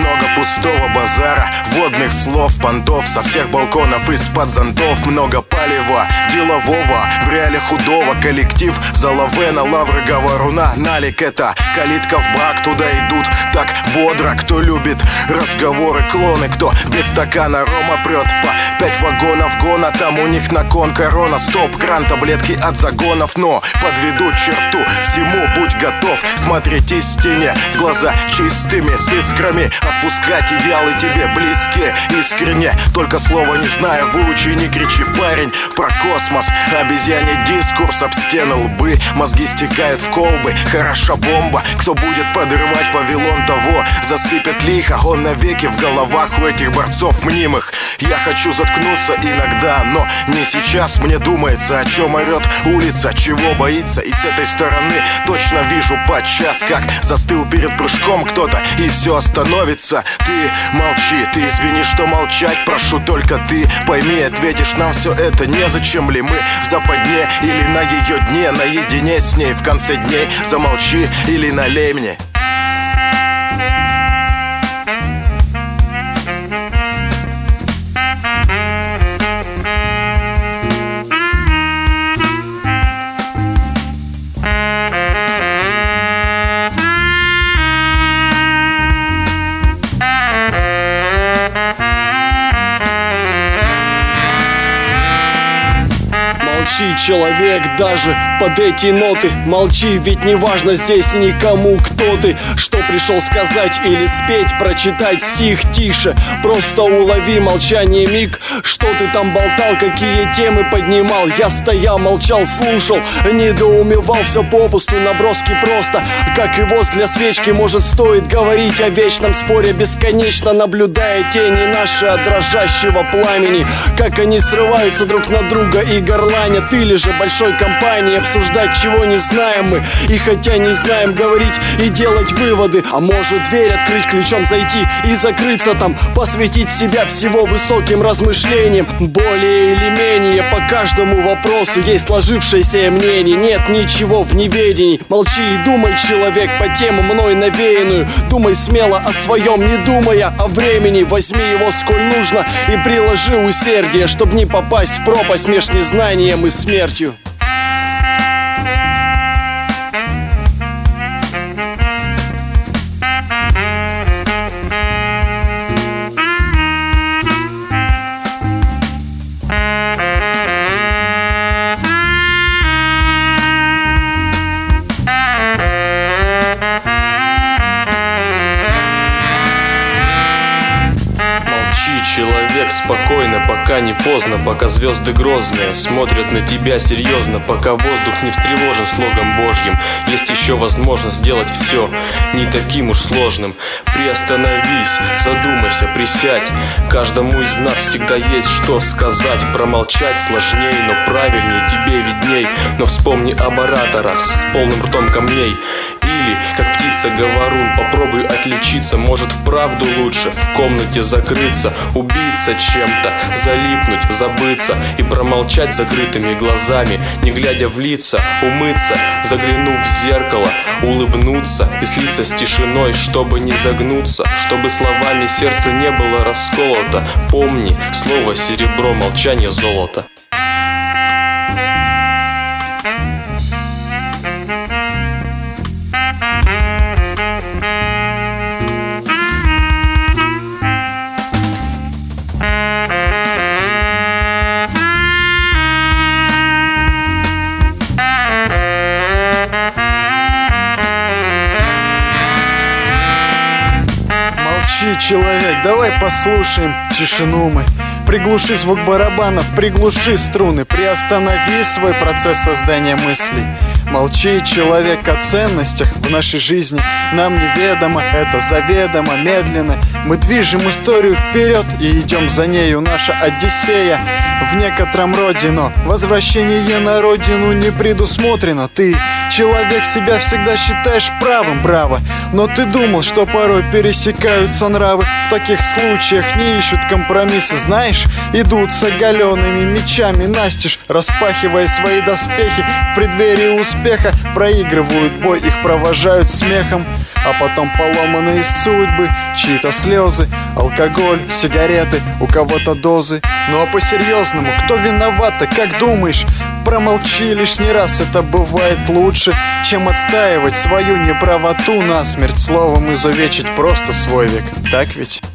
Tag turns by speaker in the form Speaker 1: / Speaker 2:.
Speaker 1: Много пустого базара, водных слов, понтов, со всех балконов, из-под зонтов. Много палева, делового, в реале худого. Коллектив залаве на лавры говоруна. Налик это калитка в брак, туда идут так бодро. Кто любит разговоры, клоны, кто без стакана рома прет по 5 вагонов гона. Там у них на кон корона, стоп-кран, таблетки от загонов. Но подведу черту, всему будь готов. Смотреть истине в глаза чистыми, с искрами. Отпускать идеалы тебе близкие, искренне. Только слова не знаю, выучи, не кричи, парень. Про космос, обезьяний дискурс об стены лбы. Мозги стекают в колбы, хороша бомба. Кто будет подрывать Вавилон, того засыпет лихо. Он навеки в головах у этих борцов мнимых. Я хочу заткнуться иногда, но не сейчас. Мне думается, о чем орет улица, чего боится. И с этой стороны точно вижу подчас, как застыл перед прыжком кто-то, и все остановится. Ты молчи, ты извини, что молчать прошу. Только ты пойми, ответишь нам все это. Незачем ли мы в западне или на ее дне, наедине с ней в конце дней? Замолчи или налей мне.
Speaker 2: Молчи, человек, даже под эти ноты. Молчи, ведь не важно здесь никому, кто ты. Что пришел сказать или спеть, прочитать стих тише. Просто улови молчание миг. Что ты там болтал, какие темы поднимал? Я стоял, молчал, слушал, недоумевал. Все попусту, наброски просто, как и воск для свечки. Может, стоит говорить о вечном споре бесконечно, наблюдая тени наши от дрожащего пламени, как они срываются друг на друга и горланят. Или же большой компании обсуждать, чего не знаем мы. И хотя не знаем, говорить и делать выводы. А может, дверь открыть, ключом зайти и закрыться там, посвятить себя всего высоким размышлениям. Более или менее по каждому вопросу есть сложившееся мнение. Нет ничего в неведении. Молчи и думай, человек, по тему мной навеянную. Думай смело о своем, не думая о времени. Возьми его сколь нужно и приложи усердие, чтобы не попасть в пропасть меж незнанием и смертью.
Speaker 3: Человек, спокойно, пока не поздно, пока звезды грозные смотрят на тебя серьезно, пока воздух не встревожен слогом Божьим. Есть еще возможность сделать все не таким уж сложным. Приостановись, задумайся, присядь. Каждому из нас всегда есть что сказать. Промолчать сложней, но правильней, тебе видней. Но вспомни об ораторах с полным ртом камней. Или, как птица говорун, попробуй отличиться. Может, вправду лучше в комнате закрыться, убиться чем-то, залипнуть, забыться и промолчать закрытыми глазами, не глядя в лица, умыться, заглянув в зеркало, улыбнуться и слиться с тишиной, чтобы не загнуться, чтобы словами сердце не было расколото. Помни, слово серебро, молчание золото.
Speaker 4: Человек, давай послушаем тишину мы. Приглуши звук барабанов, приглуши струны. Приостанови свой процесс создания мыслей. Молчи, человек, о ценностях в нашей жизни. Нам неведомо, это заведомо, медленно. Мы движем историю вперед и идем за нею. Наша Одиссея в некотором роде, но возвращение на родину не предусмотрено. Ты, человек, себя всегда считаешь правым, браво. Но ты думал, что порой пересекаются нравы. В таких случаях не ищут компромиссы, знаешь. Идут с оголенными мечами настежь, распахивая свои доспехи в преддверии успеха. успеха проигрывают бой, их провожают смехом. А потом поломанные судьбы, чьи-то слезы, алкоголь, сигареты, у кого-то дозы. Ну а по-серьезному, кто виноват-то, как думаешь? Промолчи лишний раз, это бывает лучше, чем отстаивать свою неправоту насмерть. Словом изувечить просто свой век, так ведь?